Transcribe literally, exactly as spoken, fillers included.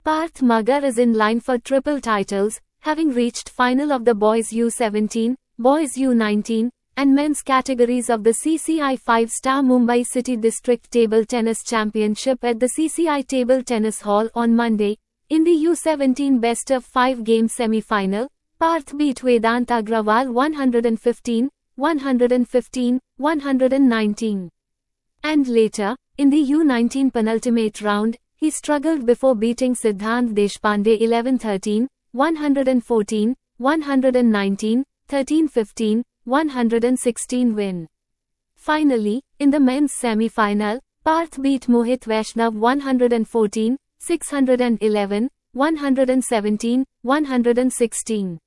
Parth Magar is in line for triple titles, having reached final of the Boys U seventeen, Boys U nineteen, and men's categories of the C C I five-star Mumbai City District Table Tennis Championship at the C C I Table Tennis Hall on Monday. In the U seventeen best of five game semi-final, Parth beat Vedant Agrawal one fifteen, one fifteen, one nineteen. And later, in the U nineteen penultimate round, he struggled before beating Siddhant Deshpande eleven thirteen, one fourteen, one nineteen, thirteen fifteen, one sixteen win. Finally, in the men's semi-final, Parth beat Mohit Vaishnav one fourteen, six eleven, one seventeen, one sixteen.